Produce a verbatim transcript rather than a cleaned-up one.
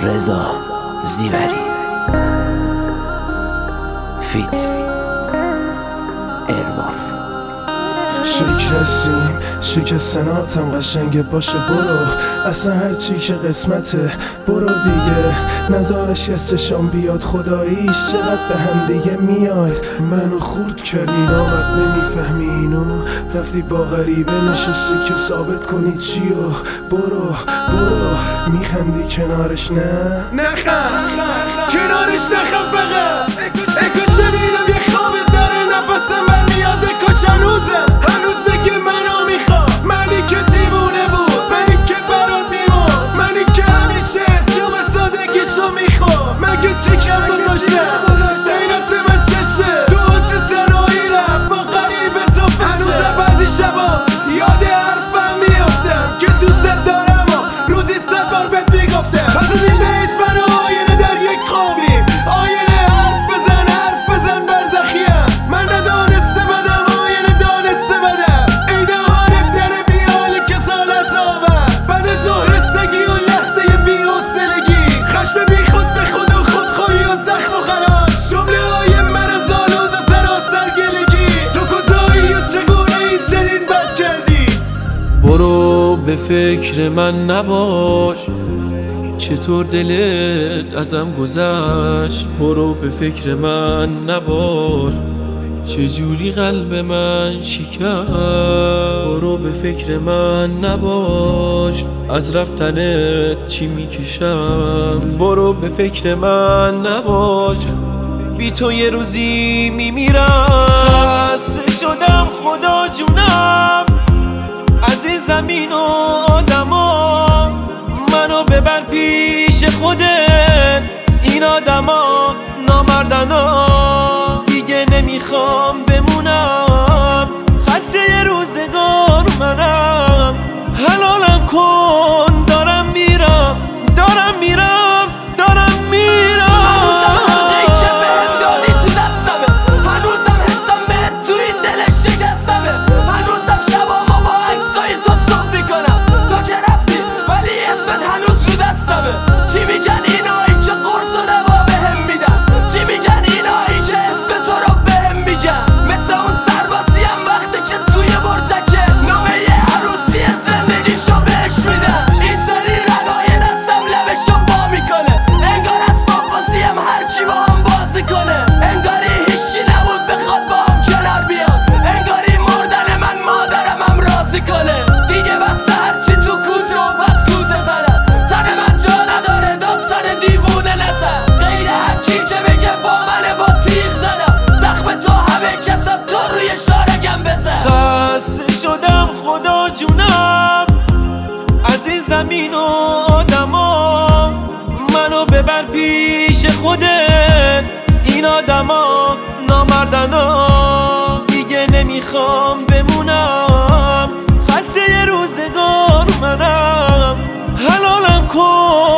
رضا زیوری فیت الواف. شکستیم شکستناتم قشنگه باشه برو، اصلا هرچی که قسمته برو دیگه، نظارش یستشان بیاد خداییش چقدر به هم دیگه میاید. منو خورد کردی نامت نمیفهمی اینو، رفتی با غریبه نشستی که ثابت کنی چیو. برو برو میخندی کنارش نه نخند کنارش نخند فقط اکاش ببینم یه خوابت داره نفسم بر میاده کاش هنوزم هنوز بگه منو میخوام، منی که دیوونه بود، منی که برات میمون، منی که همیشه چوب سادگیشو میخوام. مگه چی کم گذاشتم غیرت من چشه تو چه تنهایی رفت با غریبه تو فشه. هنوزم بعضی شبا یاد حرفم میافتم که دوست دارم و روزی صد بار بهت میگفتم. پس از این بیت منو آینه در یک خوابیم، آینه حرف بزن حرف بزن برزخیم. من ندانسته بدم آینه دانسته بدم، ای دهانت در بیال کسالت آور بعد زهرستگی و لحظه بی‌حوصلگی، خشم بی خود به خود و خودخوری و زخم و خراش، جمله های مرض آلود و سراسر گلگی. تو کجایی و چگونه این چنین بد کردی؟ برو به فکر من نباش، چطور دلت ازم گذشت. برو به فکر من نباش، چجوری قلب من شکست. برو به فکر من نباش، از رفتنت چی میکشم. برو به فکر من نباش، بی تو یه روزی میمیرم. خسته شدم خدا جونم از این زمین و آدما، منو ببر پیش خودت این آدما نامردنا. دیگه نمیخوام بمونم خسته یه روزگار منم، حلالم کن دارم میرم دارم میرم دارم میرم. هنوزم حقی که بهم دادی تو دستمه، هنوزم حسم بهت تو این دل شکستمه، هنوزم شبامو با عکسای تو صبح میکنم. تو که رفتی ولی اسمت هنوز رو دستمه. چی میگن اینایی که قرص و دوا بهم میدن، چی میگن اینایی که اسم تو رو بهم میگن. مثل اون سربازیم وقتی که توی برجکه نامه یه عروسی زندگیشو بهش میدن. این سری رگای دستم لبشو با میکنه، انگار اسباب بازیم هرچی با هم بازی کنه. انگاری هیچکی نبود بخواد با هم کنار بیاد، انگاری مردن من مادرم هم راضی کنه. دیگه بس هرچی تو کوته و پس کوته زدن، تن من جا نداره داد سر دیوونه نزن. غیر هرچی که بگه با منه با تیغ زدم، زخم تو همه کسم تو روی شارگم بزن. خسته شدم خدا جونم از این زمین و آدما، منو ببر پیش خودت این آدما نامردنا. دیگه نمیخوام بمونم خسته یه روزگار منم، حلالم کن